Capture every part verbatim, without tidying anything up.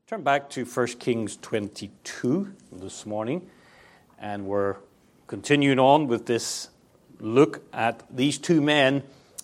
Turn back to First Kings twenty-two this morning, and we're continuing on with this look at these two men,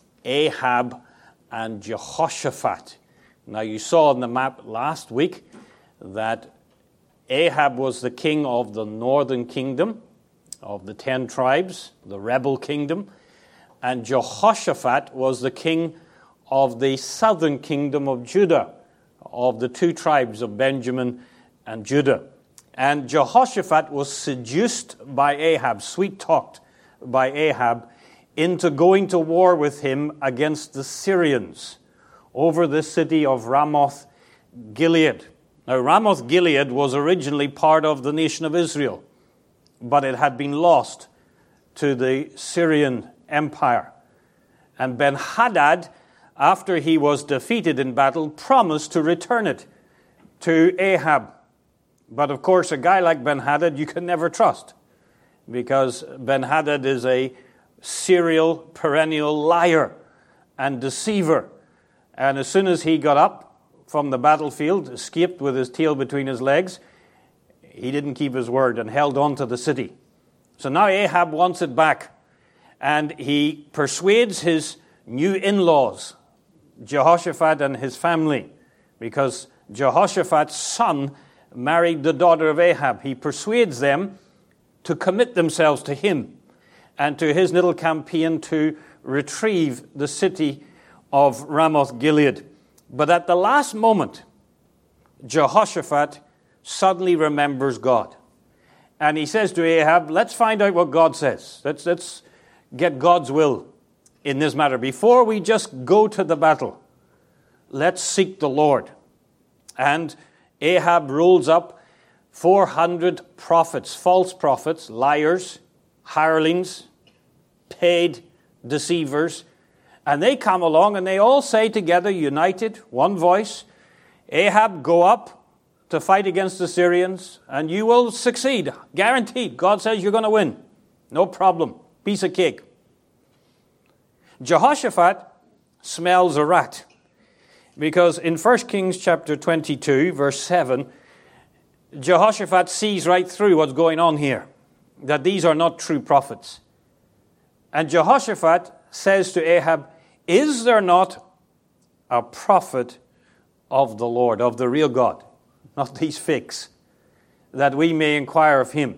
Ahab and Jehoshaphat. Now, you saw on the map last week that Ahab was the king of the northern kingdom, of the ten tribes, the rebel kingdom, and Jehoshaphat was the king of the southern kingdom of Judah, of the two tribes of Benjamin and Judah. And Jehoshaphat was seduced by Ahab, sweet-talked by Ahab, into going to war with him against the Syrians over the city of Ramoth Gilead. Now, Ramoth Gilead was originally part of the nation of Israel, but it had been lost to the Syrian Empire. And Ben-Hadad, after he was defeated in battle, promised to return it to Ahab. But of course, a guy like Ben-Hadad you can never trust, because Ben-Hadad is a serial, perennial liar and deceiver. And as soon as he got up from the battlefield, escaped with his tail between his legs, he didn't keep his word and held on to the city. So now Ahab wants it back, and he persuades his new in-laws, Jehoshaphat and his family, because Jehoshaphat's son married the daughter of Ahab. He persuades them to commit themselves to him and to his little campaign to retrieve the city of Ramoth Gilead. But at the last moment, Jehoshaphat suddenly remembers God. And he says to Ahab, let's find out what God says. Let's, let's get God's will in this matter. Before we just go to the battle, let's seek the Lord. And Ahab rolls up four hundred prophets, false prophets, liars, hirelings, paid deceivers. And they come along and they all say together, united, one voice, Ahab, go up to fight against the Syrians and you will succeed. Guaranteed. God says you're going to win. No problem. Piece of cake. Jehoshaphat smells a rat, because in First Kings chapter twenty-two, verse seven, Jehoshaphat sees right through what's going on here, that these are not true prophets. And Jehoshaphat says to Ahab, is there not a prophet of the Lord, of the real God, not these fakes, that we may inquire of him?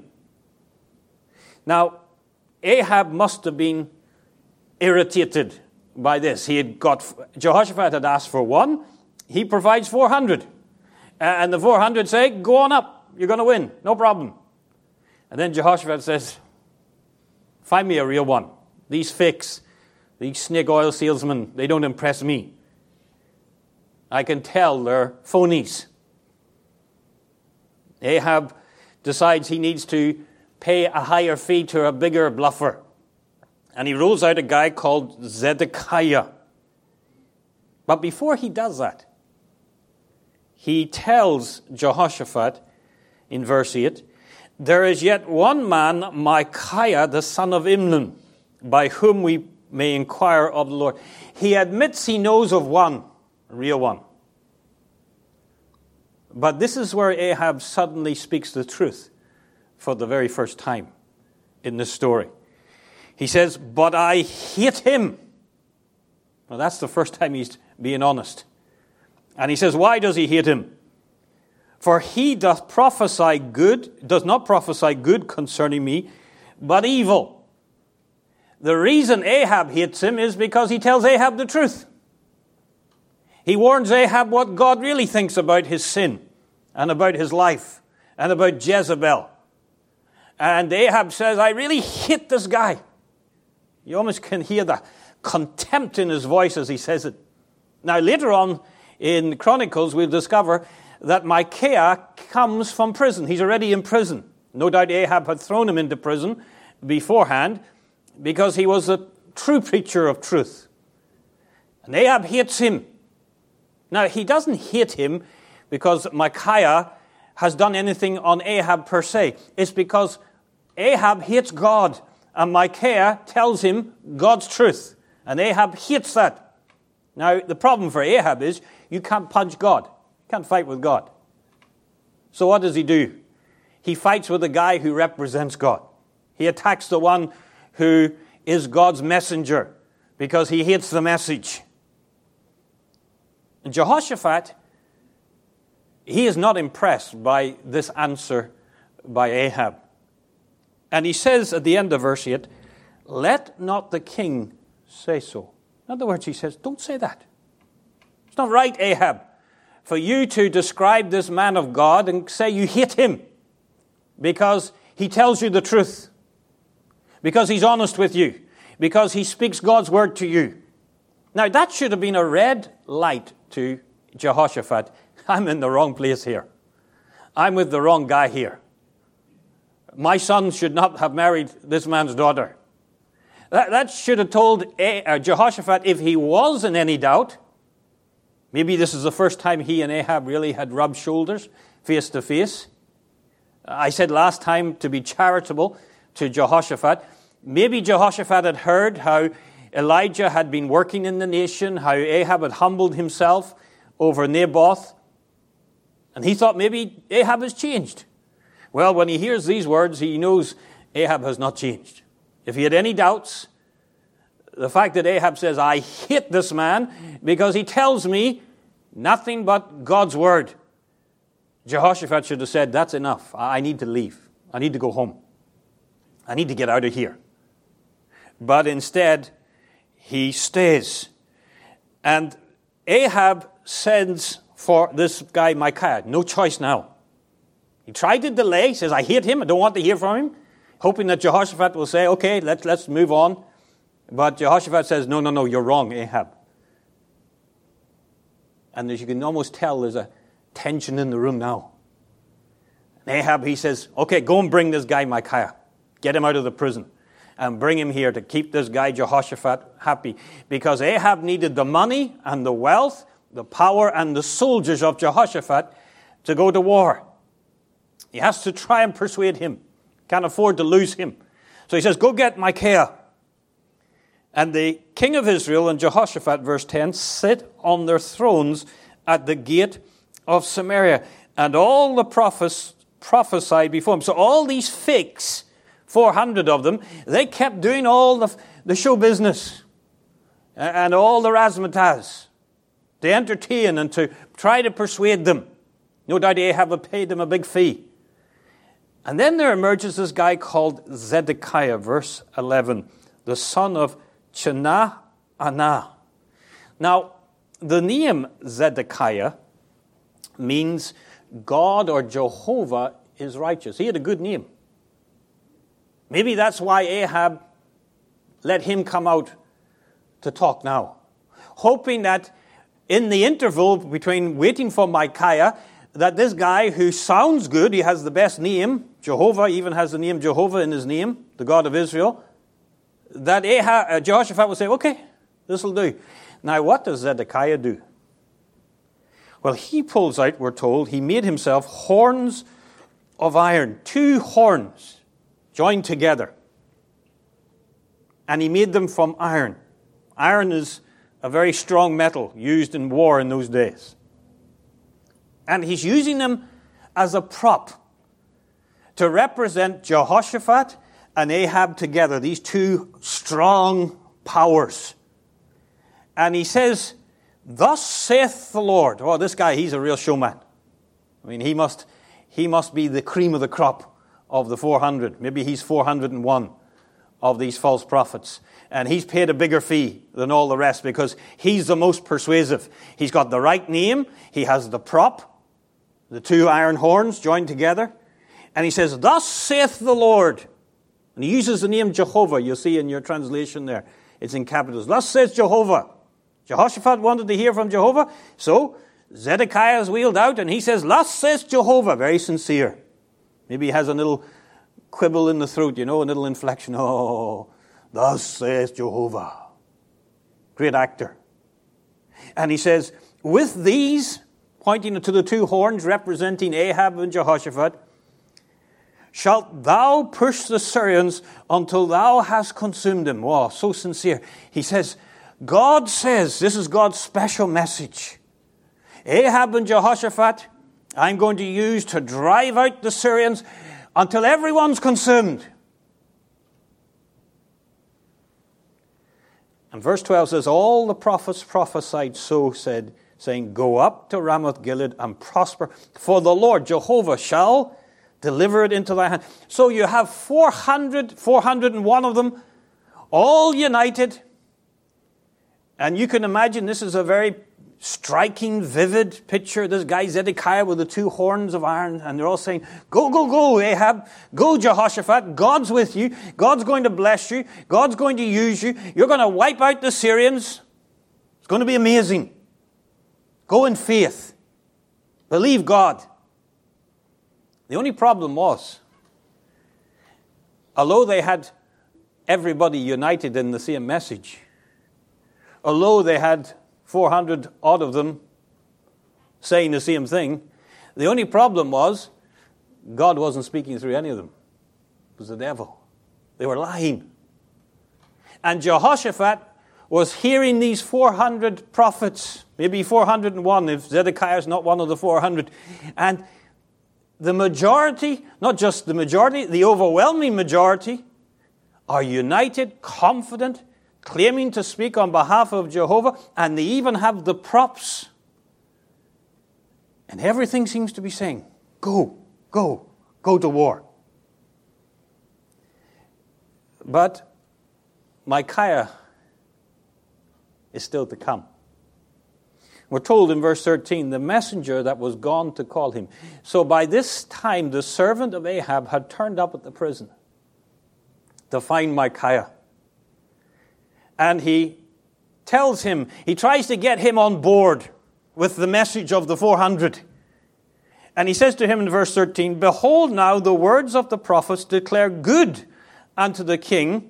Now, Ahab must have been irritated by this. He had got, Jehoshaphat had asked for one, he provides four hundred. And the four hundred say, go on up, you're going to win, no problem. And then Jehoshaphat says, find me a real one. These fakes, these snake oil salesmen, they don't impress me. I can tell they're phonies. Ahab decides he needs to pay a higher fee to a bigger bluffer. And he rolls out a guy called Zedekiah. But before he does that, he tells Jehoshaphat in verse eight, there is yet one man, Micaiah, the son of Imlan, by whom we may inquire of the Lord. He admits he knows of one, a real one. But this is where Ahab suddenly speaks the truth for the very first time in this story. He says, but I hate him. Well, that's the first time he's being honest. And he says, why does he hate him? For he doth prophesy good, does not prophesy good concerning me, but evil. The reason Ahab hates him is because he tells Ahab the truth. He warns Ahab what God really thinks about his sin and about his life and about Jezebel. And Ahab says, I really hate this guy. You almost can hear the contempt in his voice as he says it. Now, later on in Chronicles, we'll discover that Micaiah comes from prison. He's already in prison. No doubt Ahab had thrown him into prison beforehand because he was a true preacher of truth. And Ahab hates him. Now, he doesn't hate him because Micaiah has done anything on Ahab per se. It's because Ahab hates God. And Micaiah tells him God's truth. And Ahab hates that. Now, the problem for Ahab is you can't punch God. You can't fight with God. So what does he do? He fights with the guy who represents God. He attacks the one who is God's messenger because he hates the message. And Jehoshaphat, he is not impressed by this answer by Ahab. And he says at the end of verse eight, let not the king say so. In other words, he says, don't say that. It's not right, Ahab, for you to describe this man of God and say you hate him because he tells you the truth, because he's honest with you, because he speaks God's word to you. Now, that should have been a red light to Jehoshaphat. I'm in the wrong place here. I'm with the wrong guy here. My son should not have married this man's daughter. That, that should have told Jehoshaphat, if he was in any doubt, maybe this is the first time he and Ahab really had rubbed shoulders face to face. I said last time to be charitable to Jehoshaphat. Maybe Jehoshaphat had heard how Elijah had been working in the nation, how Ahab had humbled himself over Naboth. And he thought maybe Ahab has changed. Well, when he hears these words, he knows Ahab has not changed. If he had any doubts, the fact that Ahab says, I hate this man because he tells me nothing but God's word. Jehoshaphat should have said, that's enough. I need to leave. I need to go home. I need to get out of here. But instead, he stays. And Ahab sends for this guy Micaiah. No choice now. He tried to delay. He says, I hate him. I don't want to hear from him. Hoping that Jehoshaphat will say, okay, let's, let's move on. But Jehoshaphat says, no, no, no, you're wrong, Ahab. And as you can almost tell, there's a tension in the room now. And Ahab, he says, okay, go and bring this guy Micaiah. Get him out of the prison. And bring him here to keep this guy Jehoshaphat happy. Because Ahab needed the money and the wealth, the power and the soldiers of Jehoshaphat to go to war. He has to try and persuade him. Can't afford to lose him. So he says, go get Micaiah. And the king of Israel and Jehoshaphat, verse ten, sit on their thrones at the gate of Samaria. And all the prophets prophesied before him. So all these fakes, four hundred of them, they kept doing all the, the show business and all the razzmatazz to entertain and to try to persuade them. No doubt Ahab had paid them a big fee. And then there emerges this guy called Zedekiah, verse eleven, the son of Chenaanah. Now, the name Zedekiah means God or Jehovah is righteous. He had a good name. Maybe that's why Ahab let him come out to talk now, hoping that in the interval between waiting for Micaiah, that this guy who sounds good, he has the best name, Jehovah even has the name Jehovah in his name, the God of Israel, that Ahab, uh, Jehoshaphat will say, okay, this will do. Now, what does Zedekiah do? Well, he pulls out, we're told, he made himself horns of iron, two horns joined together. And he made them from iron. Iron is a very strong metal used in war in those days. And he's using them as a prop to represent Jehoshaphat and Ahab together, these two strong powers. And he says, thus saith the Lord. Oh, this guy, he's a real showman. I mean, he must, he must be the cream of the crop of the four hundred. Maybe he's four hundred and one of these false prophets. And he's paid a bigger fee than all the rest because he's the most persuasive. He's got the right name. He has the prop. The two iron horns joined together. And he says, thus saith the Lord. And he uses the name Jehovah. You'll see in your translation there. It's in capitals. Thus says Jehovah. Jehoshaphat wanted to hear from Jehovah. So Zedekiah is wheeled out and he says, thus says Jehovah. Very sincere. Maybe he has a little quibble in the throat, you know, a little inflection. Oh, thus says Jehovah. Great actor. And he says, with these, pointing to the two horns representing Ahab and Jehoshaphat, shalt thou push the Syrians until thou hast consumed them. Wow, so sincere. He says, God says, this is God's special message. Ahab and Jehoshaphat, I'm going to use to drive out the Syrians until everyone's consumed. And verse twelve says, all the prophets prophesied so, said, saying, go up to Ramoth Gilead and prosper, for the Lord Jehovah shall deliver it into thy hand. So you have four hundred, four hundred one of them, all united. And you can imagine this is a very striking, vivid picture. This guy Zedekiah with the two horns of iron, and they're all saying, go, go, go, Ahab. Go, Jehoshaphat. God's with you. God's going to bless you. God's going to use you. You're going to wipe out the Syrians. It's going to be amazing. Go in faith. Believe God. The only problem was, although they had everybody united in the same message, although they had four hundred odd of them saying the same thing, the only problem was God wasn't speaking through any of them. It was the devil. They were lying. And Jehoshaphat was hearing these four hundred prophets, maybe four hundred one if Zedekiah is not one of the four hundred. And the majority, not just the majority, the overwhelming majority, are united, confident, claiming to speak on behalf of Jehovah, and they even have the props. And everything seems to be saying, go, go, go to war. But Micaiah is still to come. We're told in verse thirteen, the messenger that was gone to call him. So by this time, the servant of Ahab had turned up at the prison to find Micaiah. And he tells him, he tries to get him on board with the message of the four hundred. And he says to him in verse thirteen, behold now the words of the prophets declare good unto the king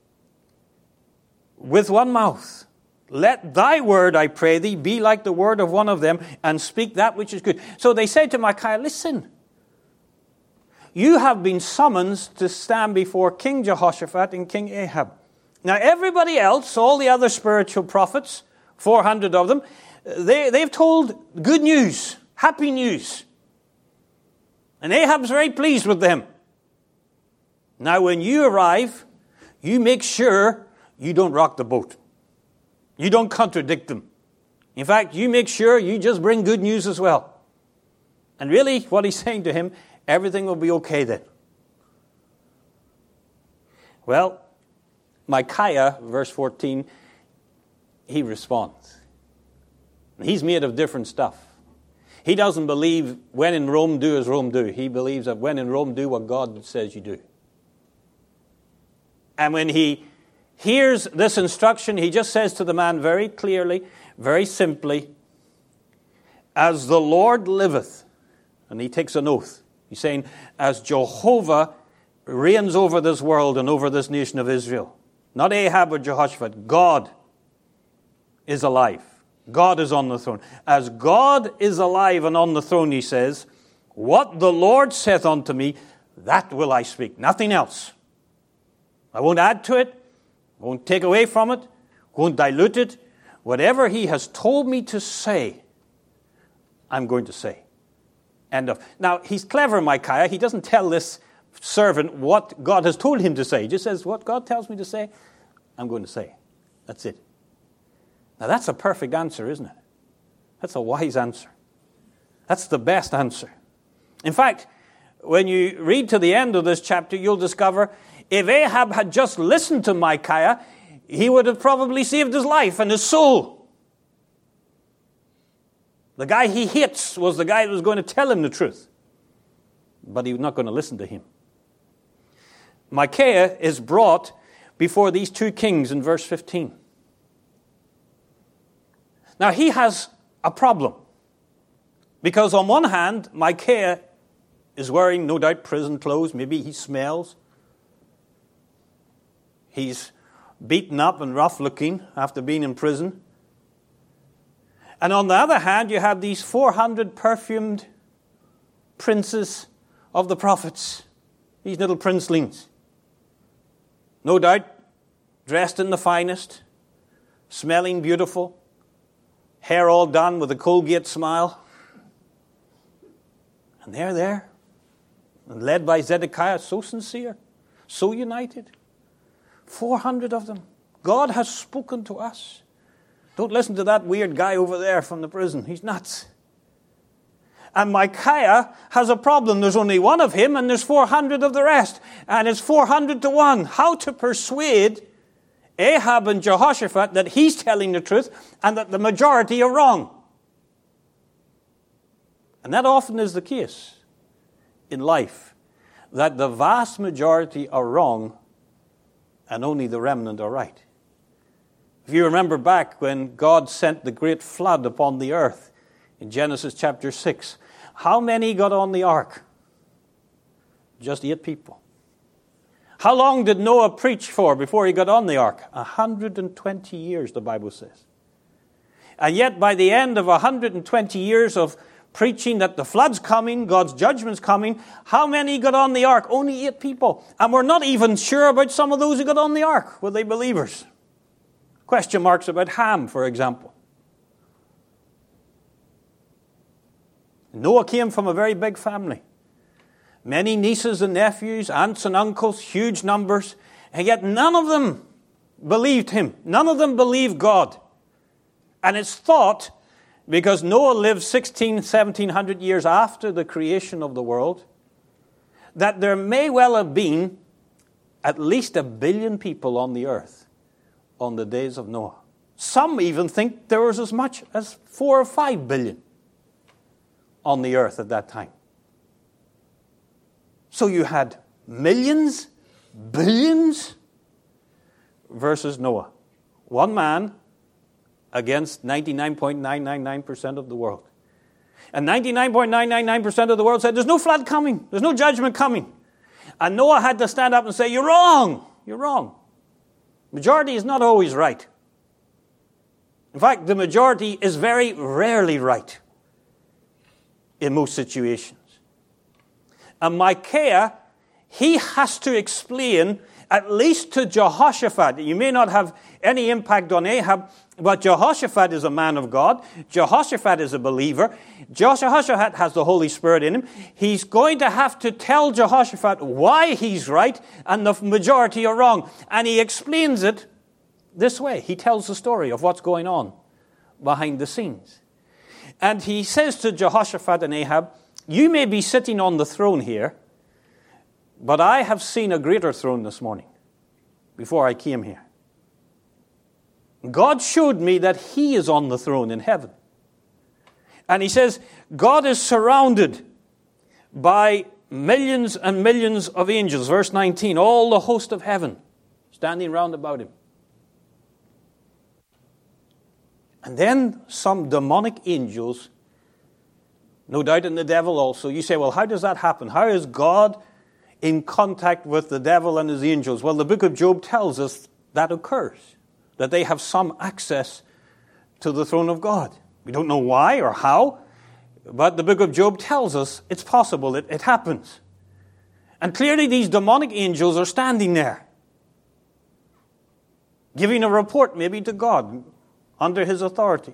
with one mouth. Let thy word, I pray thee, be like the word of one of them, and speak that which is good. So they say to Micaiah, listen, you have been summoned to stand before King Jehoshaphat and King Ahab. Now everybody else, all the other spiritual prophets, four hundred of them, they, they've told good news, happy news. And Ahab's very pleased with them. Now when you arrive, you make sure you don't rock the boat. You don't contradict them. In fact, you make sure you just bring good news as well. And really, what he's saying to him, everything will be okay then. Well, Micaiah, verse fourteen, he responds. He's made of different stuff. He doesn't believe when in Rome, do as Rome do. He believes that when in Rome, do what God says you do. And when he hears this instruction, he just says to the man very clearly, very simply, as the Lord liveth, and he takes an oath. He's saying, as Jehovah reigns over this world and over this nation of Israel, not Ahab or Jehoshaphat, God is alive. God is on the throne. As God is alive and on the throne, he says, what the Lord saith unto me, that will I speak. Nothing else. I won't add to it. Won't take away from it, won't dilute it. Whatever he has told me to say, I'm going to say. End of. Now, he's clever, Micaiah. He doesn't tell this servant what God has told him to say. He just says, what God tells me to say, I'm going to say. That's it. Now, that's a perfect answer, isn't it? That's a wise answer. That's the best answer. In fact, when you read to the end of this chapter, you'll discover if Ahab had just listened to Micaiah, he would have probably saved his life and his soul. The guy he hates was the guy that was going to tell him the truth. But he was not going to listen to him. Micaiah is brought before these two kings in verse fifteen. Now he has a problem. Because on one hand, Micaiah is wearing, no doubt, prison clothes. Maybe he smells. He's beaten up and rough looking after being in prison. And on the other hand, you have these four hundred perfumed princes of the prophets. These little princelings. No doubt, dressed in the finest, smelling beautiful, hair all done with a Colgate smile. And they're there, and led by Zedekiah, so sincere, so united. four hundred of them. God has spoken to us. Don't listen to that weird guy over there from the prison. He's nuts. And Micaiah has a problem. There's only one of him, and there's four hundred of the rest. And it's four hundred to one. How to persuade Ahab and Jehoshaphat that he's telling the truth and that the majority are wrong. And that often is the case in life, that the vast majority are wrong and only the remnant are right. If you remember back when God sent the great flood upon the earth in Genesis chapter six, how many got on the ark? Just eight people. How long did Noah preach for before he got on the ark? one hundred twenty years, the Bible says. And yet by the end of one hundred twenty years of preaching that the flood's coming, God's judgment's coming, how many got on the ark? Only eight people. And we're not even sure about some of those who got on the ark. Were they believers? Question marks about Ham, for example. Noah came from a very big family. Many nieces and nephews, aunts and uncles, huge numbers. And yet none of them believed him. None of them believed God. And it's thought, because Noah lived sixteen, seventeen hundred years after the creation of the world, that there may well have been at least a billion people on the earth on the days of Noah. Some even think there was as much as four or five billion on the earth at that time. So you had millions, billions, versus Noah. One man against ninety-nine point nine nine nine percent of the world. And ninety-nine point nine nine nine percent of the world said, there's no flood coming. There's no judgment coming. And Noah had to stand up and say, you're wrong. You're wrong. Majority is not always right. In fact, the majority is very rarely right in most situations. And Micaiah, he has to explain, at least to Jehoshaphat. You may not have any impact on Ahab, but Jehoshaphat is a man of God. Jehoshaphat is a believer. Jehoshaphat has the Holy Spirit in him. He's going to have to tell Jehoshaphat why he's right and the majority are wrong. And he explains it this way. He tells the story of what's going on behind the scenes. And he says to Jehoshaphat and Ahab, you may be sitting on the throne here, but I have seen a greater throne this morning before I came here. God showed me that he is on the throne in heaven. And he says, God is surrounded by millions and millions of angels. Verse nineteen, all the host of heaven standing round about him. And then some demonic angels, no doubt in the devil also. You say, well, how does that happen? How is God in contact with the devil and his angels? Well, the book of Job tells us that occurs, that they have some access to the throne of God. We don't know why or how, but the book of Job tells us it's possible, it, it happens. And clearly these demonic angels are standing there, giving a report maybe to God under his authority.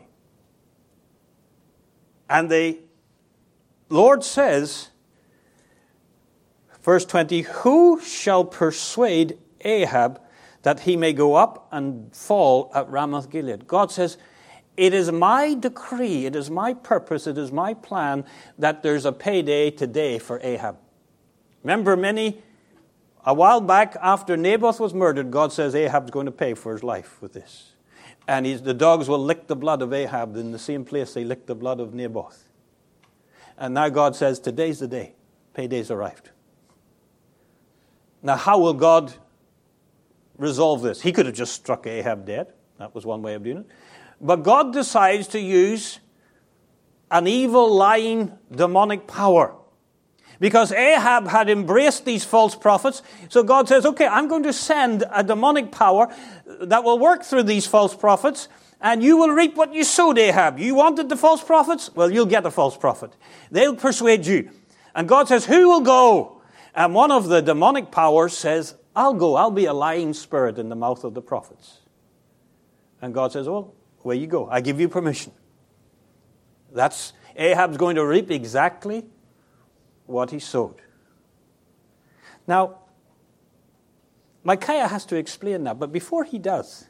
And the Lord says, verse twenty, who shall persuade Ahab that he may go up and fall at Ramoth Gilead? God says, it is my decree, it is my purpose, it is my plan that there's a payday today for Ahab. Remember many, a while back after Naboth was murdered, God says Ahab's going to pay for his life with this. And he's, the dogs will lick the blood of Ahab in the same place they licked the blood of Naboth. And now God says, today's the day. Payday's arrived. Now, how will God resolve this? He could have just struck Ahab dead. That was one way of doing it. But God decides to use an evil, lying, demonic power. Because Ahab had embraced these false prophets. So God says, okay, I'm going to send a demonic power that will work through these false prophets. And you will reap what you sowed, Ahab. You wanted the false prophets? Well, you'll get a false prophet. They'll persuade you. And God says, who will go? And one of the demonic powers says, I'll go. I'll be a lying spirit in the mouth of the prophets. And God says, well, where you go. I give you permission. That's Ahab's going to reap exactly what he sowed. Now, Micaiah has to explain that, but before he does,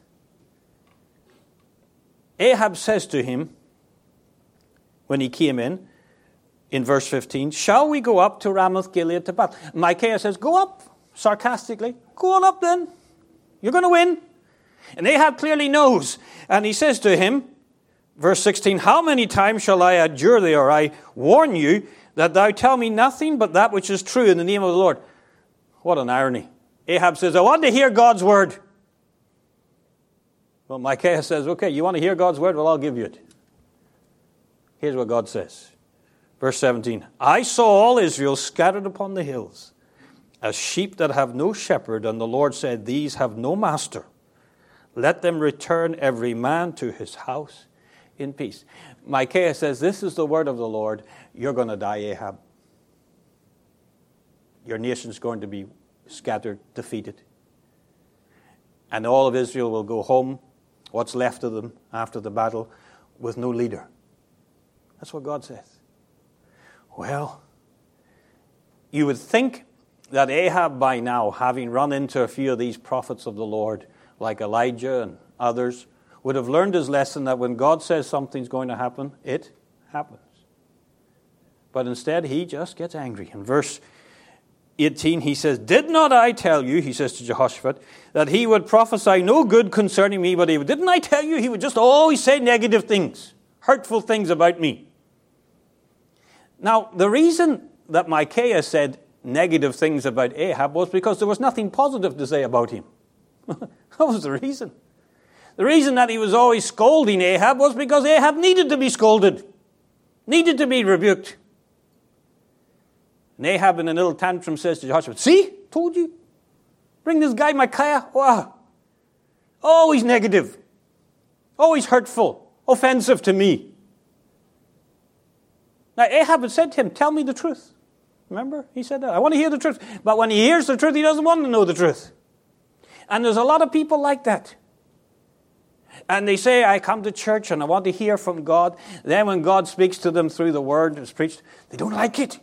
Ahab says to him, when he came in, in verse fifteen, shall we go up to Ramoth Gilead to battle? Micaiah says, go up, sarcastically. Go on up then. You're going to win. And Ahab clearly knows. And he says to him, verse sixteen, how many times shall I adjure thee, or I warn you, that thou tell me nothing but that which is true in the name of the Lord? What an irony. Ahab says, I want to hear God's word. Well, Micaiah says, okay, you want to hear God's word? Well, I'll give you it. Here's what God says. Verse seventeen, I saw all Israel scattered upon the hills, as sheep that have no shepherd, and the Lord said, these have no master. Let them return every man to his house in peace. Micaiah says, this is the word of the Lord. You're going to die, Ahab. Your nation's going to be scattered, defeated. And all of Israel will go home, what's left of them after the battle, with no leader. That's what God says. Well, you would think that Ahab by now, having run into a few of these prophets of the Lord, like Elijah and others, would have learned his lesson that when God says something's going to happen, it happens. But instead, he just gets angry. In verse eighteen, he says, did not I tell you, he says to Jehoshaphat, that he would prophesy no good concerning me, but he would, didn't I tell you he would just always say negative things, hurtful things about me? Now, the reason that Micaiah said negative things about Ahab was because there was nothing positive to say about him. That was the reason. The reason that he was always scolding Ahab was because Ahab needed to be scolded, needed to be rebuked. And Ahab in a little tantrum says to Jehoshaphat, see, told you. Bring this guy Micaiah. Wow. Always negative. Always hurtful. Offensive to me. Now Ahab had said to him, tell me the truth. Remember? He said that. I want to hear the truth. But when he hears the truth, he doesn't want to know the truth. And there's a lot of people like that. And they say, I come to church and I want to hear from God. Then when God speaks to them through the word that's preached, they don't like it.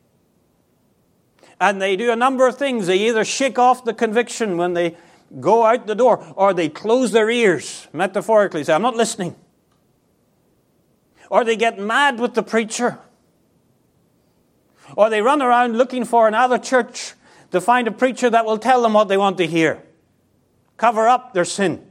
And they do a number of things. They either shake off the conviction when they go out the door, or they close their ears, metaphorically, say, I'm not listening. Or they get mad with the preacher. Or they run around looking for another church to find a preacher that will tell them what they want to hear. Cover up their sin.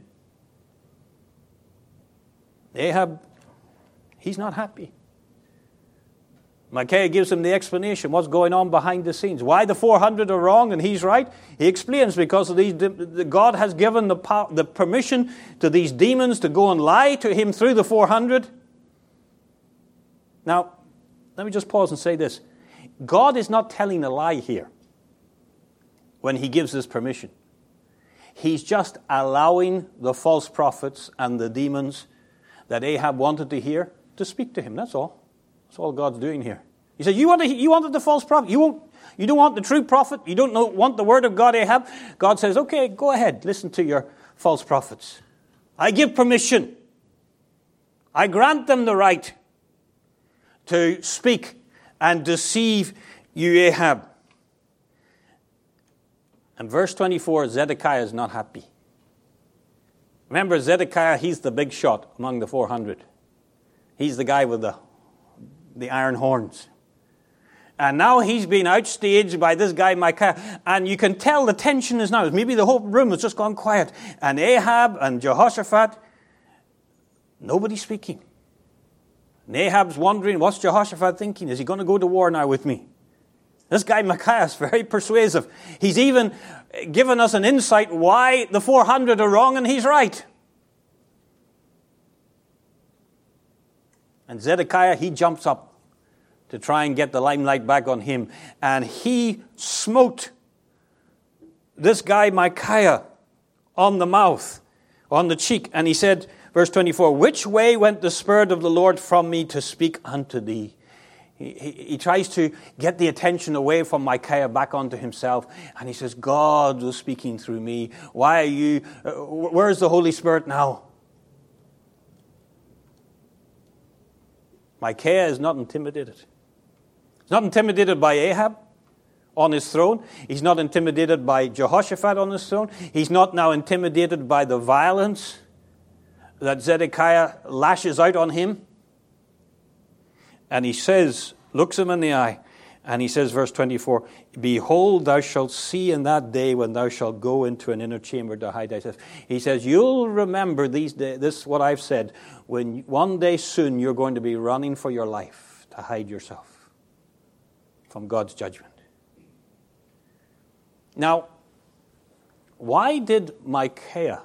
Ahab, he's not happy. Micaiah gives him the explanation, what's going on behind the scenes. Why the four hundred are wrong and he's right? He explains because of these, God has given the, power, the permission to these demons to go and lie to him through the four hundred. Now, let me just pause and say this. God is not telling a lie here when he gives this permission. He's just allowing the false prophets and the demons that Ahab wanted to hear to speak to him. That's all. That's all God's doing here. He said, you, want to, you wanted the false prophet. You, won't, you don't want the true prophet. You don't know, want the word of God, Ahab. God says, okay, go ahead. Listen to your false prophets. I give permission. I grant them the right to speak and deceive you, Ahab. And verse twenty-four, Zedekiah is not happy. Remember, Zedekiah, he's the big shot among the four hundred. He's the guy with the, the iron horns. And now he's been outstaged by this guy, Micaiah. And you can tell the tension is now. Maybe the whole room has just gone quiet. And Ahab and Jehoshaphat, nobody's speaking. And Ahab's wondering, what's Jehoshaphat thinking? Is he going to go to war now with me? This guy Micaiah is very persuasive. He's even given us an insight why the four hundred are wrong and he's right. And Zedekiah, he jumps up to try and get the limelight back on him. And he smote this guy Micaiah on the mouth, on the cheek. And he said, verse twenty-four, which way went the Spirit of the Lord from me to speak unto thee? He, he, he tries to get the attention away from Micaiah back onto himself. And he says, God was speaking through me. Why are you, uh, where's the Holy Spirit now? Micaiah is not intimidated. He's not intimidated by Ahab on his throne. He's not intimidated by Jehoshaphat on his throne. He's not now intimidated by the violence that Zedekiah lashes out on him. And he says, looks him in the eye, and he says, verse twenty-four, behold, thou shalt see in that day when thou shalt go into an inner chamber to hide thyself. He says, you'll remember these days, this what I've said, when one day soon you're going to be running for your life to hide yourself from God's judgment. Now, why did Micaiah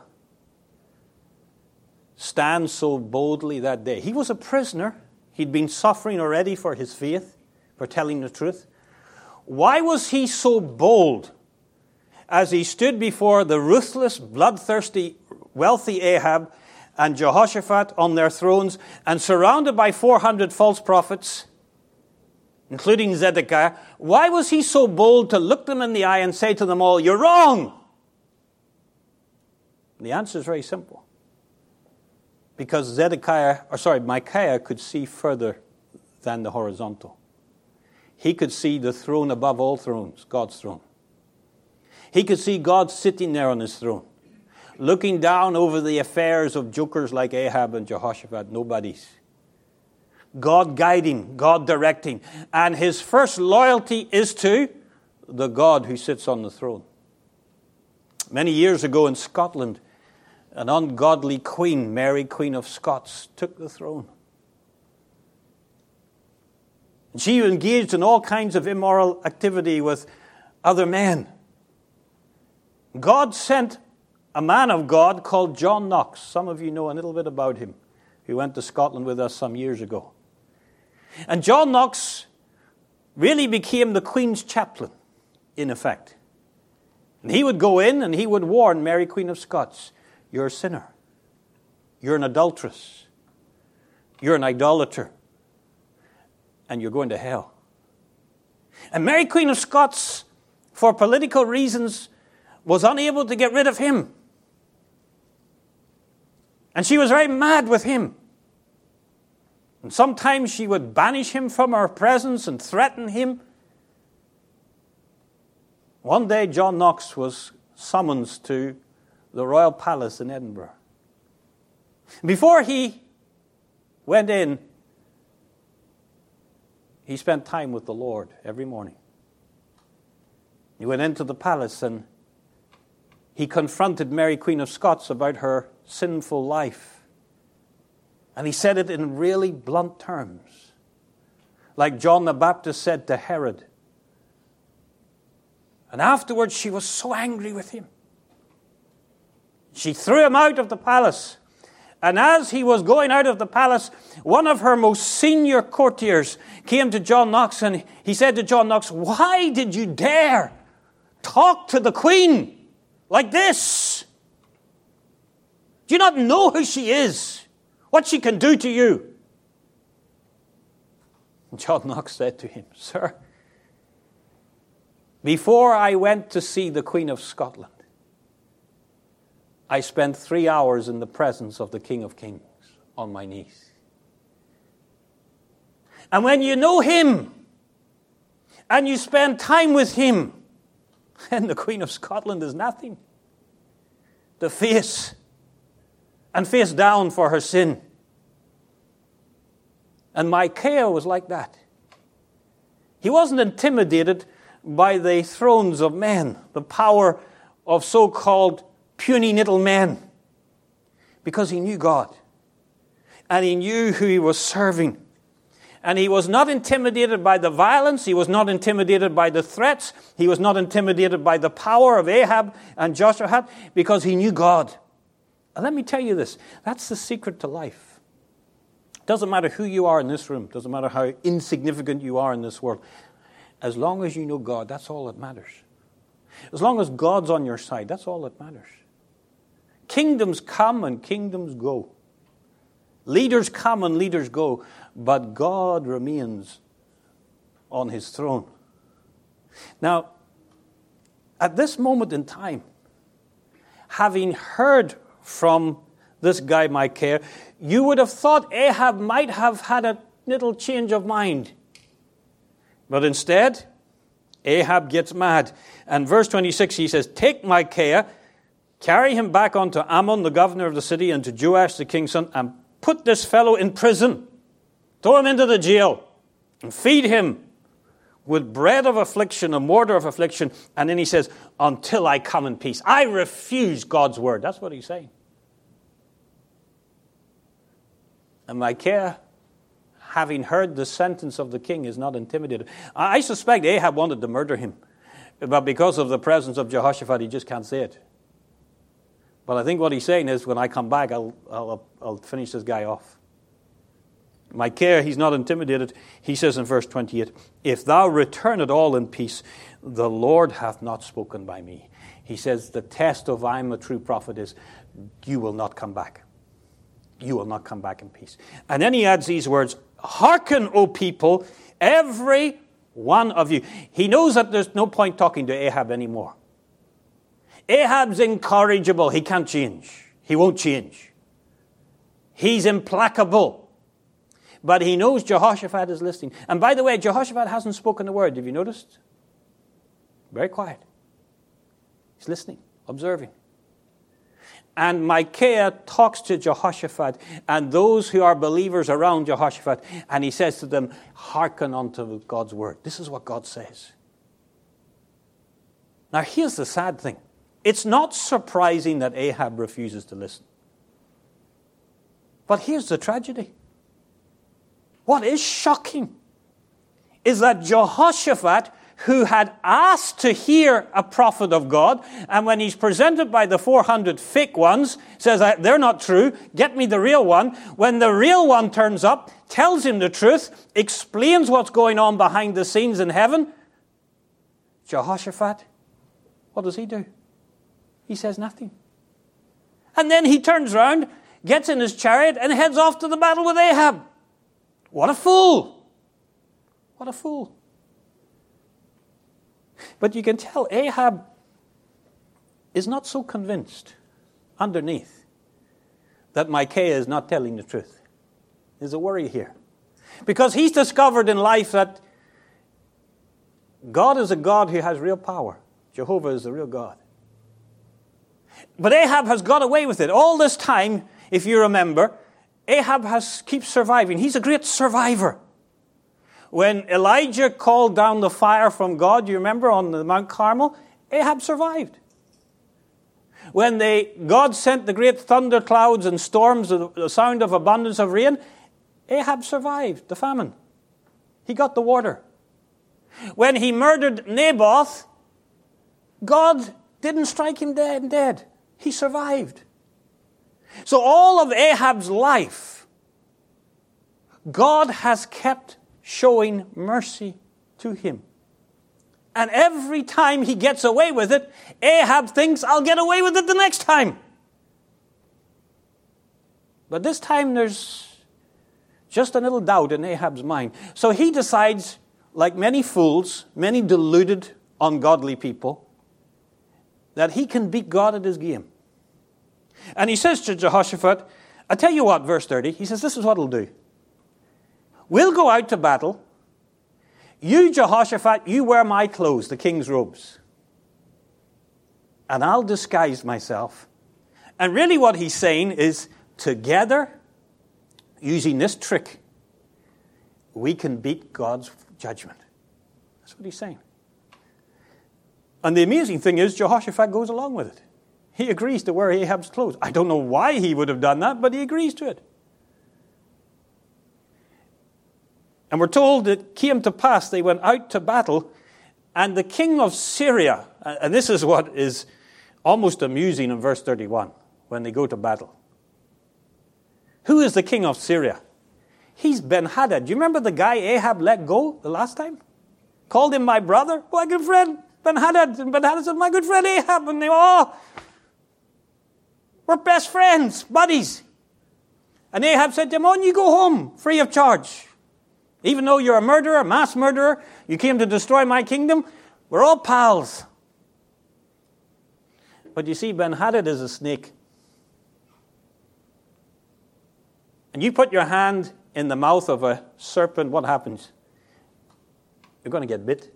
stand so boldly that day? He was a prisoner. He'd been suffering already for his faith, for telling the truth. Why was he so bold as he stood before the ruthless, bloodthirsty, wealthy Ahab and Jehoshaphat on their thrones and surrounded by four hundred false prophets, including Zedekiah? Why was he so bold to look them in the eye and say to them all, you're wrong? And the answer is very simple. Because Zedekiah, or sorry, Micaiah could see further than the horizontal. He could see the throne above all thrones, God's throne. He could see God sitting there on his throne, looking down over the affairs of jokers like Ahab and Jehoshaphat, nobodies. God guiding, God directing. And his first loyalty is to the God who sits on the throne. Many years ago in Scotland, an ungodly queen, Mary, Queen of Scots, took the throne. And she engaged in all kinds of immoral activity with other men. God sent a man of God called John Knox. Some of you know a little bit about him. He went to Scotland with us some years ago. And John Knox really became the Queen's chaplain, in effect. And he would go in and he would warn Mary, Queen of Scots, you're a sinner. You're an adulteress. You're an idolater. And you're going to hell. And Mary, Queen of Scots, for political reasons, was unable to get rid of him. And she was very mad with him. And sometimes she would banish him from her presence and threaten him. One day, John Knox was summoned to the Royal Palace in Edinburgh. Before he went in, he spent time with the Lord every morning. He went into the palace and he confronted Mary, Queen of Scots, about her sinful life. And he said it in really blunt terms. Like John the Baptist said to Herod. And afterwards she was so angry with him. She threw him out of the palace. And as he was going out of the palace, one of her most senior courtiers came to John Knox and he said to John Knox, why did you dare talk to the Queen like this? Do you not know who she is? What she can do to you? And John Knox said to him, sir, before I went to see the Queen of Scotland, I spent three hours in the presence of the King of Kings on my knees. And when you know him and you spend time with him, then the Queen of Scotland is nothing to face and face down for her sin. And Micaiah was like that. He wasn't intimidated by the thrones of men, the power of so-called puny little men, because he knew God and he knew who he was serving. And he was not intimidated by the violence. He was not intimidated by the threats. He was not intimidated by the power of Ahab and Jehoshaphat, because he knew God. And let me tell you this, that's the secret to life. It doesn't matter who you are in this room. It doesn't matter how insignificant you are in this world. As long as you know God, that's all that matters. As long as God's on your side, that's all that matters. Kingdoms come and kingdoms go. Leaders come and leaders go. But God remains on his throne. Now, at this moment in time, having heard from this guy Micaiah, you would have thought Ahab might have had a little change of mind. But instead, Ahab gets mad. And verse twenty-six, he says, take Micaiah, carry him back unto Ammon, the governor of the city, and to Joash, the king's son, and put this fellow in prison. Throw him into the jail and feed him with bread of affliction, a mortar of affliction. And then he says, until I come in peace. I refuse God's word. That's what he's saying. And Micaiah, having heard the sentence of the king, is not intimidated. I suspect Ahab wanted to murder him. But because of the presence of Jehoshaphat, he just can't say it. But I think what he's saying is, when I come back, I'll, I'll, I'll finish this guy off. Micaiah, he's not intimidated. He says in verse twenty-eight, if thou return at all in peace, the Lord hath not spoken by me. He says, the test of I am a true prophet is, you will not come back. You will not come back in peace. And then he adds these words, hearken, O people, every one of you. He knows that there's no point talking to Ahab anymore. Ahab's incorrigible. He can't change. He won't change. He's implacable. But he knows Jehoshaphat is listening. And by the way, Jehoshaphat hasn't spoken a word. Have you noticed? Very quiet. He's listening, observing. And Micaiah talks to Jehoshaphat and those who are believers around Jehoshaphat, and he says to them, hearken unto God's word. This is what God says. Now here's the sad thing. It's not surprising that Ahab refuses to listen. But here's the tragedy. What is shocking is that Jehoshaphat, who had asked to hear a prophet of God, and when he's presented by the four hundred fake ones, says, they're not true, get me the real one. When the real one turns up, tells him the truth, explains what's going on behind the scenes in heaven, Jehoshaphat, what does he do? He says nothing. And then he turns around, gets in his chariot, and heads off to the battle with Ahab. What a fool! What a fool. But you can tell Ahab is not so convinced underneath that Micaiah is not telling the truth. There's a worry here. Because he's discovered in life that God is a God who has real power. Jehovah is the real God. But Ahab has got away with it. All this time, if you remember, Ahab has keeps surviving. He's a great survivor. When Elijah called down the fire from God, you remember, on the Mount Carmel, Ahab survived. When they, God sent the great thunder clouds and storms, the sound of abundance of rain, Ahab survived the famine. He got the water. When he murdered Naboth, God didn't strike him dead. dead. He survived. So all of Ahab's life, God has kept showing mercy to him. And every time he gets away with it, Ahab thinks, I'll get away with it the next time. But this time there's just a little doubt in Ahab's mind. So he decides, like many fools, many deluded, ungodly people, that he can beat God at his game. And he says to Jehoshaphat, I tell you what, verse thirty, he says, this is what he'll do. We'll go out to battle. You, Jehoshaphat, you wear my clothes, the king's robes. And I'll disguise myself. And really what he's saying is, together, using this trick, we can beat God's judgment. That's what he's saying. And the amazing thing is, Jehoshaphat goes along with it. He agrees to wear Ahab's clothes. I don't know why he would have done that, but he agrees to it. And we're told it came to pass, they went out to battle, and the king of Syria, and this is what is almost amusing in verse thirty-one, when they go to battle. Who is the king of Syria? He's Ben-Hadad. Do you remember the guy Ahab let go the last time? Called him my brother? My good friend, Ben-Hadad. And Ben-Hadad said, my good friend Ahab. And they were, oh, we're best friends, buddies. And Ahab said to him, on you go home, free of charge. Even though you're a murderer, a mass murderer, you came to destroy my kingdom, we're all pals. But you see, Ben-Hadad is a snake. And you put your hand in the mouth of a serpent, what happens? You're going to get bit.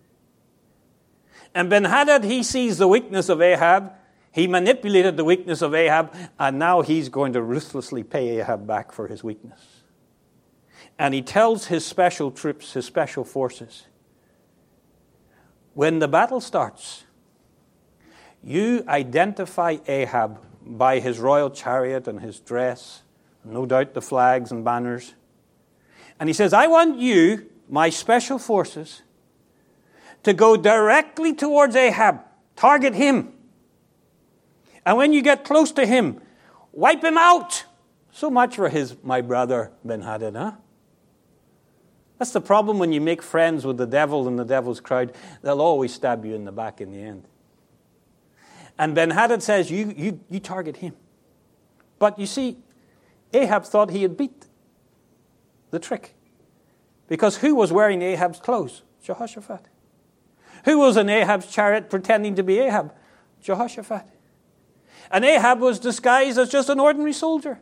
And Ben-Hadad, he sees the weakness of Ahab. He manipulated the weakness of Ahab, and now he's going to ruthlessly pay Ahab back for his weakness. And he tells his special troops, his special forces, when the battle starts, you identify Ahab by his royal chariot and his dress, no doubt the flags and banners. And he says, I want you, my special forces, to go directly towards Ahab. Target him. And when you get close to him, wipe him out. So much for his, my brother Ben-Hadad, huh? That's the problem when you make friends with the devil and the devil's crowd. They'll always stab you in the back in the end. And Ben-Hadad says, you, you, you target him. But you see, Ahab thought he had beat the trick. Because who was wearing Ahab's clothes? Jehoshaphat. Who was in Ahab's chariot pretending to be Ahab? Jehoshaphat. And Ahab was disguised as just an ordinary soldier.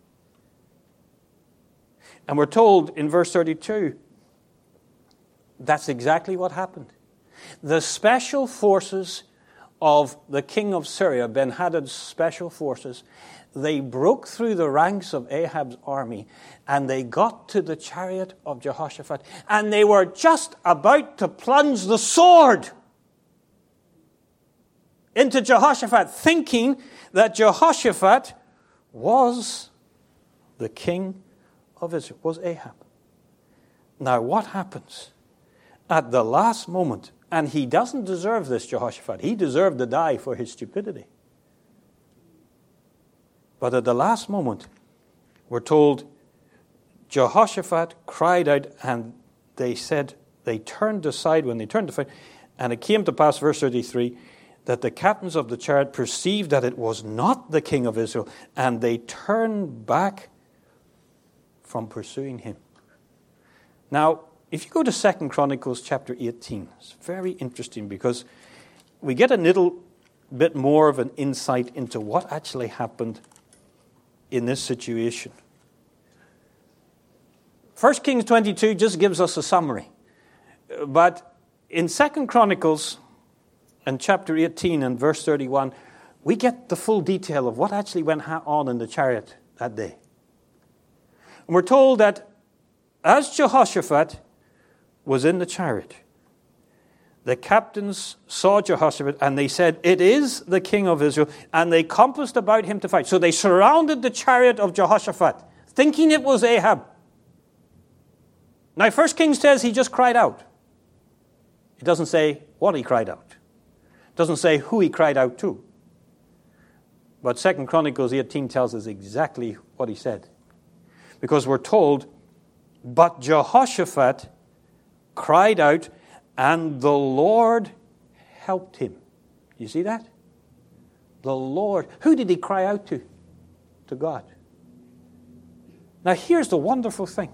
And we're told in verse thirty-two, that's exactly what happened. The special forces of the king of Syria, Ben-Hadad's special forces, they broke through the ranks of Ahab's army and they got to the chariot of Jehoshaphat and they were just about to plunge the sword into Jehoshaphat, thinking that Jehoshaphat was the king of Israel, was Ahab. Now what happens at the last moment? And he doesn't deserve this, Jehoshaphat. He deserved to die for his stupidity. But at the last moment, we're told Jehoshaphat cried out, and they said, they turned aside when they turned to fight. And it came to pass, verse thirty-three, that the captains of the chariot perceived that it was not the king of Israel, and they turned back from pursuing him. Now, if you go to Second Chronicles chapter eighteen, it's very interesting because we get a little bit more of an insight into what actually happened in this situation. First Kings twenty-two just gives us a summary. But in Second Chronicles and chapter eighteen and verse thirty-one, we get the full detail of what actually went on in the chariot that day. And we're told that as Jehoshaphat was in the chariot, the captains saw Jehoshaphat and they said, it is the king of Israel, and they compassed about him to fight. So they surrounded the chariot of Jehoshaphat, thinking it was Ahab. Now, First Kings says he just cried out. It doesn't say what he cried out. It doesn't say who he cried out to. But Second Chronicles eighteen tells us exactly what he said. Because we're told, but Jehoshaphat cried out, and the Lord helped him. You see that? The Lord. Who did he cry out to? To God. Now here's the wonderful thing.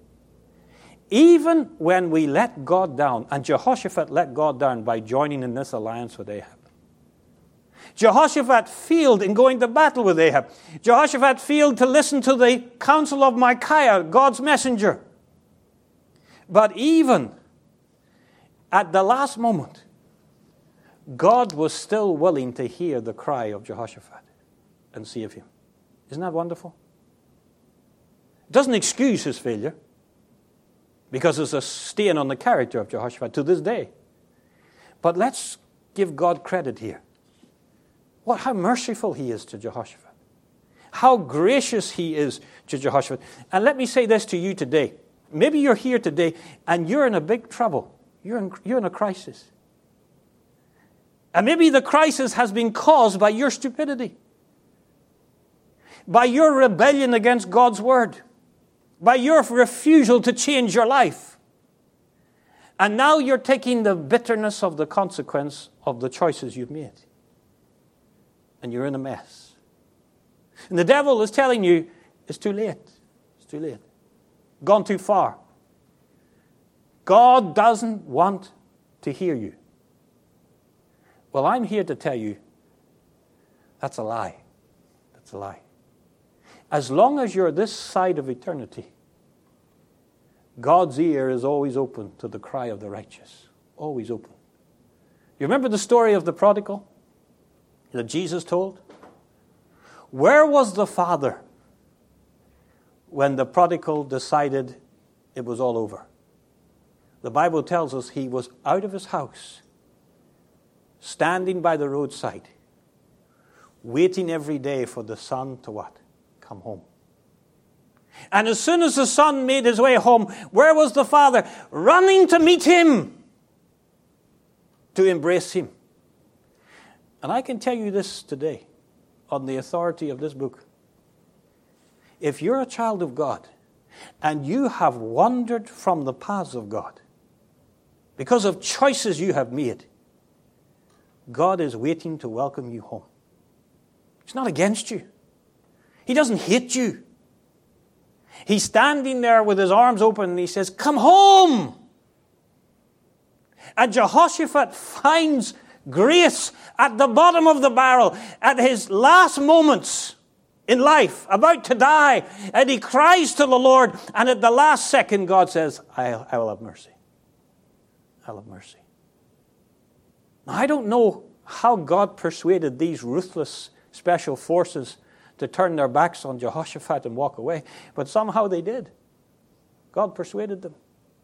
Even when we let God down, and Jehoshaphat let God down by joining in this alliance with Ahab. Jehoshaphat failed in going to battle with Ahab. Jehoshaphat failed to listen to the counsel of Micaiah, God's messenger. But even at the last moment, God was still willing to hear the cry of Jehoshaphat and save him. Isn't that wonderful? It doesn't excuse his failure, because it's a stain on the character of Jehoshaphat to this day. But let's give God credit here. What, how merciful he is to Jehoshaphat. How gracious he is to Jehoshaphat. And let me say this to you today. Maybe you're here today and you're in a big trouble. You're in, you're in a crisis. And maybe the crisis has been caused by your stupidity. By your rebellion against God's word. By your refusal to change your life. And now you're taking the bitterness of the consequence of the choices you've made. And you're in a mess. And the devil is telling you, it's too late. It's too late. Gone too far. God doesn't want to hear you. Well, I'm here to tell you, that's a lie. That's a lie. As long as you're this side of eternity, God's ear is always open to the cry of the righteous. Always open. You remember the story of the prodigal that Jesus told? Where was the father when the prodigal decided it was all over? The Bible tells us he was out of his house, standing by the roadside, waiting every day for the son to what? Come home. And as soon as the son made his way home, where was the father? Running to meet him, to embrace him. And I can tell you this today, on the authority of this book. If you're a child of God, and you have wandered from the paths of God, because of choices you have made, God is waiting to welcome you home. He's not against you. He doesn't hate you. He's standing there with his arms open and he says, come home. And Jehoshaphat finds grace at the bottom of the barrel, at his last moments in life, about to die. And he cries to the Lord. And at the last second, God says, I, I will have mercy. I'll have mercy. Now, I don't know how God persuaded these ruthless special forces to turn their backs on Jehoshaphat and walk away. But somehow they did. God persuaded them.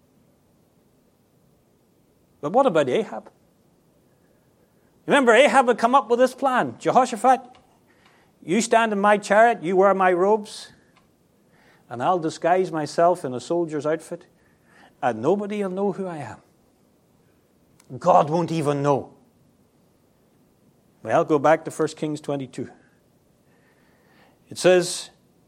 But what about Ahab? Remember, Ahab had come up with this plan. Jehoshaphat, you stand in my chariot, you wear my robes, and I'll disguise myself in a soldier's outfit, and nobody will know who I am. God won't even know. Well, go back to First Kings twenty-two. It says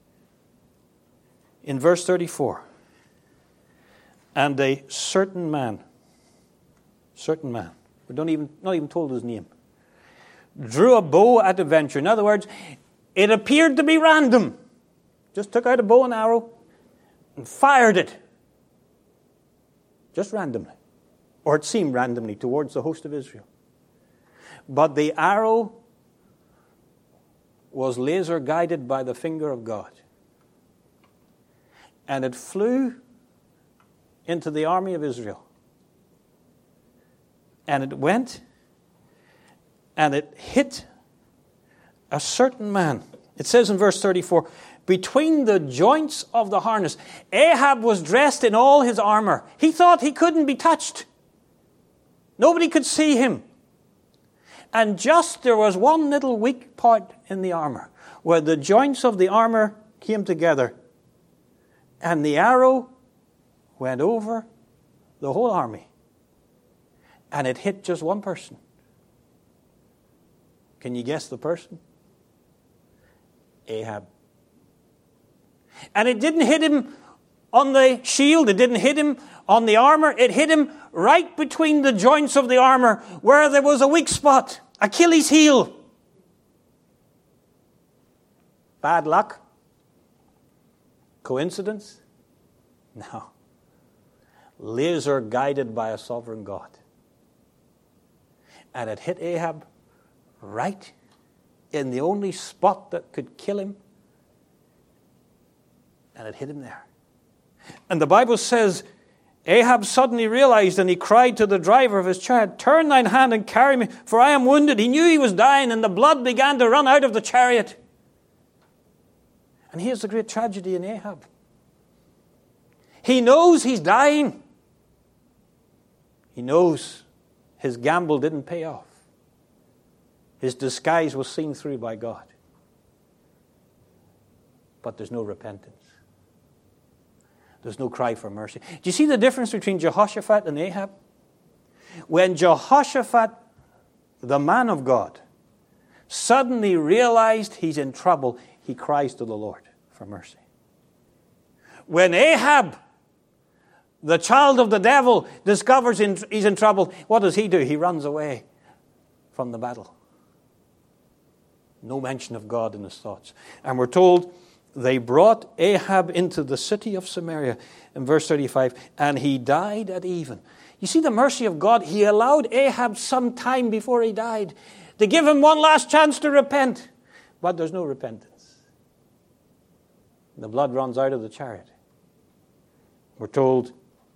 in verse thirty-four, and a certain man, certain man, we don't even, not even told his name, drew a bow at a venture. In other words, it appeared to be random. Just took out a bow and arrow and fired it. Just randomly. Or it seemed randomly towards the host of Israel. But the arrow was laser guided by the finger of God. And it flew into the army of Israel. And it went and it hit a certain man. It says in verse thirty-four, between the joints of the harness. Ahab was dressed in all his armor. He thought he couldn't be touched. Nobody could see him. And just there was one little weak part in the armor, where the joints of the armor came together. And the arrow went over the whole army. And it hit just one person. Can you guess the person? Ahab. And it didn't hit him on the shield. It didn't hit him on the armor. It hit him right between the joints of the armor where there was a weak spot. Achilles' heel. Bad luck? Coincidence? No. Laser guided by a sovereign God. And it hit Ahab right in the only spot that could kill him. And it hit him there. And the Bible says, Ahab suddenly realized, and he cried to the driver of his chariot, turn thine hand and carry me, for I am wounded. He knew he was dying, and the blood began to run out of the chariot. And here's the great tragedy in Ahab. He knows he's dying. He knows his gamble didn't pay off. His disguise was seen through by God. But there's no repentance. There's no cry for mercy. Do you see the difference between Jehoshaphat and Ahab? When Jehoshaphat, the man of God, suddenly realized he's in trouble, he cries to the Lord for mercy. When Ahab, the child of the devil, discovers he's in trouble, what does he do? He runs away from the battle. No mention of God in his thoughts. And we're told they brought Ahab into the city of Samaria in verse thirty-five, and he died at even. You see the mercy of God? He allowed Ahab some time before he died to give him one last chance to repent. But there's no repentance. The blood runs out of the chariot. We're told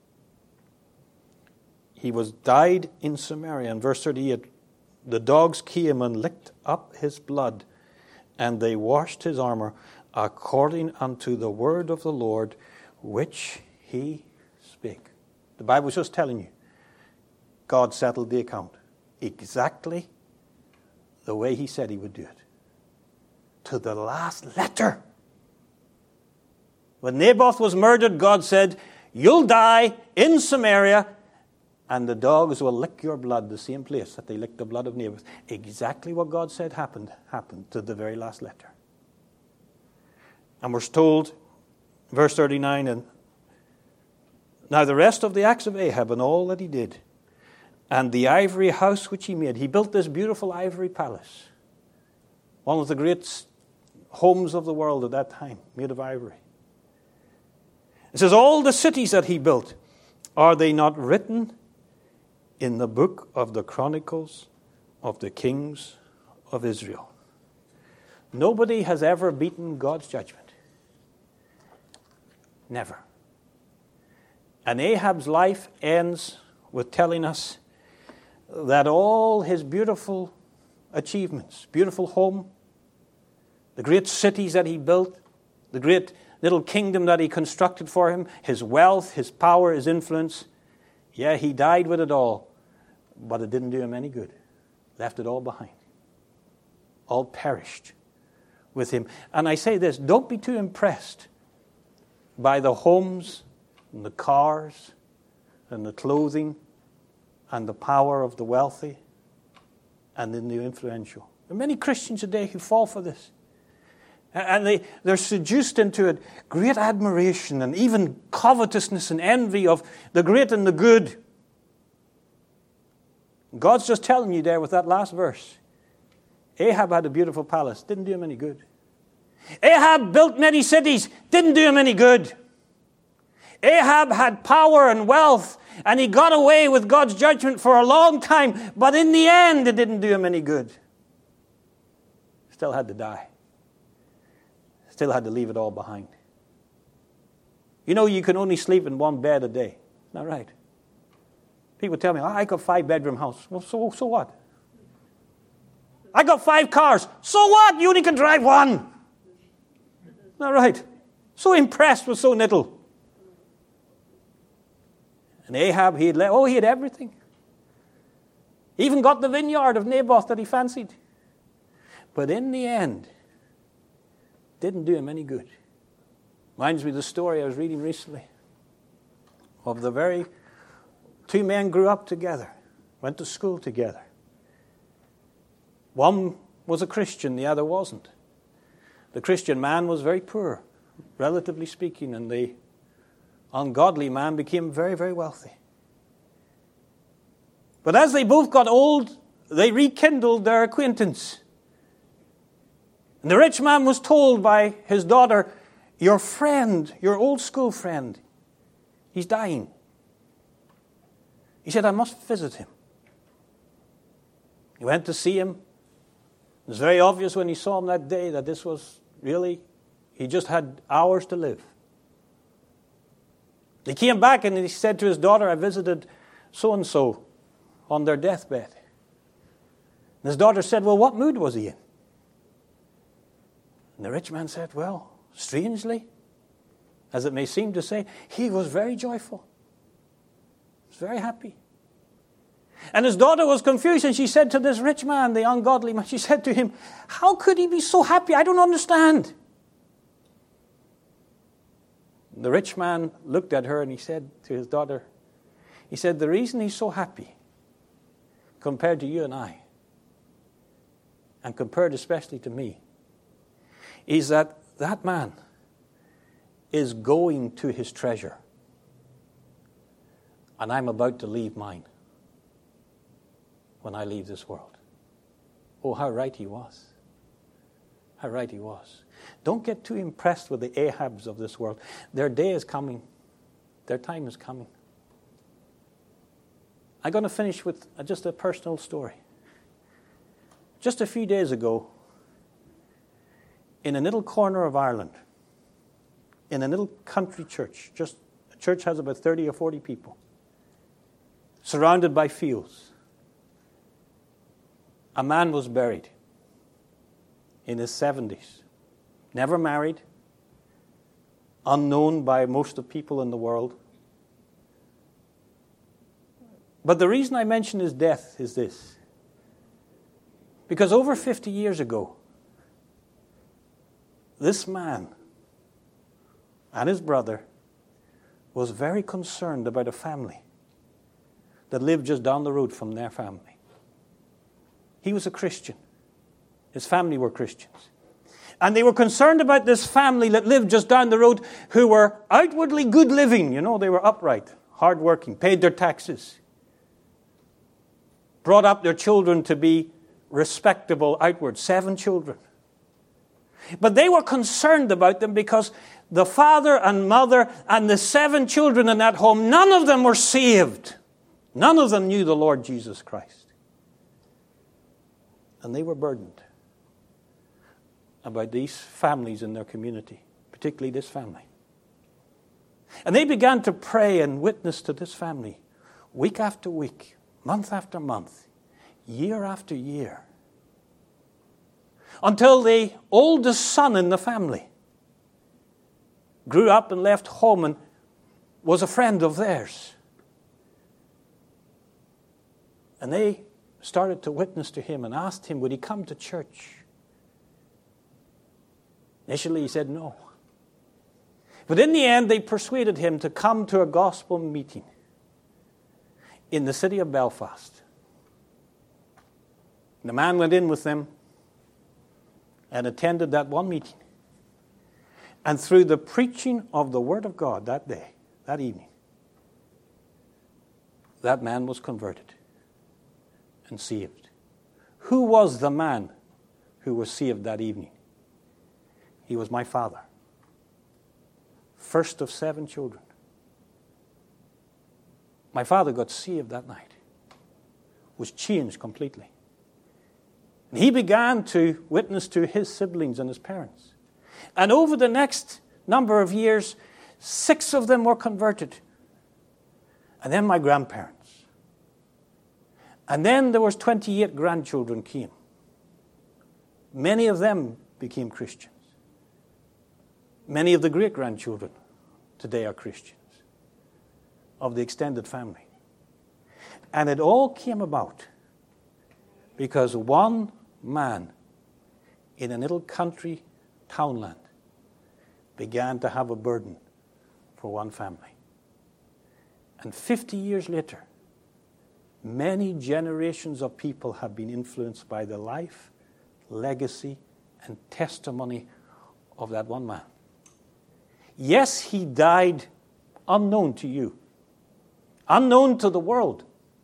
he was died in Samaria. In verse thirty-eight, the dogs came and licked up his blood, and they washed his armor according unto the word of the Lord, which he spake. The Bible's just telling you, God settled the account exactly the way he said he would do it. To the last letter. When Naboth was murdered, God said, you'll die in Samaria, and the dogs will lick your blood, the same place that they licked the blood of Naboth. Exactly what God said happened, happened to the very last letter. And we're told, verse thirty-nine, and now the rest of the acts of Ahab and all that he did, and the ivory house which he made. He built this beautiful ivory palace, one of the great homes of the world at that time, made of ivory. It says, all the cities that he built, are they not written in the book of the Chronicles of the kings of Israel? Nobody has ever beaten God's judgment. Never. And Ahab's life ends with telling us that all his beautiful achievements, beautiful home, the great cities that he built, the great little kingdom that he constructed for him, his wealth, his power, his influence, yeah, he died with it all, but it didn't do him any good. Left it all behind. All perished with him. And I say this, don't be too impressed by the homes and the cars and the clothing and the power of the wealthy and in the influential. There are many Christians today who fall for this. And they, they're seduced into it. Great admiration and even covetousness and envy of the great and the good. God's just telling you there with that last verse. Ahab had a beautiful palace. Didn't do him any good. Ahab built many cities. Didn't do him any good. Ahab had power and wealth, and he got away with God's judgment for a long time, but in the end it didn't do him any good. Still had to die. Still had to leave it all behind. You know, you can only sleep in one bed a day. Isn't that right? People tell me, oh, I got a five-bedroom house. Well, so, so what? I got five cars. So what? You only can drive one. Isn't that right? So impressed with so little. And Ahab, he had, oh, he had everything. He even got the vineyard of Naboth that he fancied. But in the end, didn't do him any good. Reminds me of the story I was reading recently of the very two men grew up together, went to school together. One was a Christian, the other wasn't. The Christian man was very poor, relatively speaking, and the ungodly man became very, very wealthy. But as they both got old, they rekindled their acquaintance. And the rich man was told by his daughter, your friend, your old school friend, he's dying. He said, I must visit him. He went to see him. It was very obvious when he saw him that day that this was really, he just had hours to live. He came back and he said to his daughter, I visited so-and-so on their deathbed. And his daughter said, well, what mood was he in? And the rich man said, well, strangely, as it may seem to say, he was very joyful. He was very happy. And his daughter was confused, and she said to this rich man, the ungodly man, she said to him, how could he be so happy? I don't understand. The rich man looked at her and he said to his daughter, he said, the reason he's so happy compared to you and I, and compared especially to me, is that that man is going to his treasure. And I'm about to leave mine when I leave this world. Oh, how right he was. How right he was. Don't get too impressed with the Ahabs of this world. Their day is coming. Their time is coming. I'm going to finish with just a personal story. Just a few days ago, in a little corner of Ireland, in a little country church, just The church has about thirty or forty people, surrounded by fields. A man was buried in his seventies, never married, unknown by most of the people in the world. But the reason I mention his death is this. Because over fifty years ago, this man and his brother was very concerned about a family that lived just down the road from their family. He was a Christian. His family were Christians. And they were concerned about this family that lived just down the road who were outwardly good living. You know, they were upright, hardworking, paid their taxes, brought up their children to be respectable outward, seven children. But they were concerned about them because the father and mother and the seven children in that home, none of them were saved. None of them knew the Lord Jesus Christ. And they were burdened about these families in their community, particularly this family. And they began to pray and witness to this family week after week, month after month, year after year, until the oldest son in the family grew up and left home and was a friend of theirs. And they started to witness to him and asked him, would he come to church? Initially he said no. But in the end they persuaded him to come to a gospel meeting in the city of Belfast. The man went in with them and attended that one meeting. And through the preaching of the Word of God that day, that evening, that man was converted and saved. Who was the man who was saved that evening? He was my father. First of seven children. My father got saved that night. Was changed completely. And he began to witness to his siblings and his parents. And over the next number of years, six of them were converted. And then my grandparents. And then there was twenty-eight grandchildren came. Many of them became Christians. Many of the great-grandchildren today are Christians of the extended family. And it all came about because one man in a little country townland began to have a burden for one family. And fifty years later, many generations of people have been influenced by the life, legacy, and testimony of that one man. Yes, he died unknown to you, unknown to the world,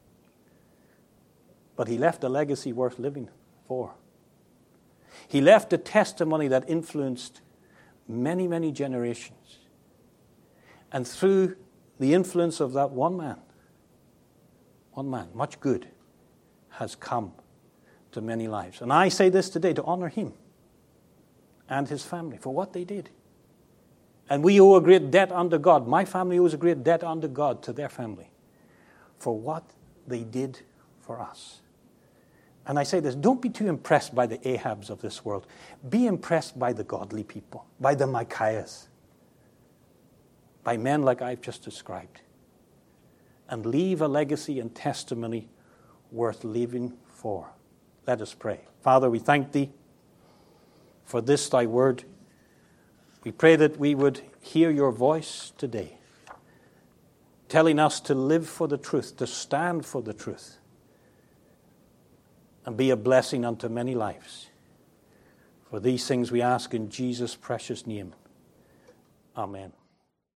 but he left a legacy worth living for. He left a testimony that influenced many, many generations. And through the influence of that one man, one man, much good has come to many lives. And I say this today to honor him and his family for what they did. And we owe a great debt unto God. My family owes a great debt unto God to their family for what they did for us. And I say this, don't be too impressed by the Ahabs of this world. Be impressed by the godly people, by the Micaiahs, by men like I've just described. And leave a legacy and testimony worth living for. Let us pray. Father, we thank thee for this thy word. We pray that we would hear your voice today, telling us to live for the truth, to stand for the truth, and be a blessing unto many lives. For these things we ask in Jesus' precious name. Amen.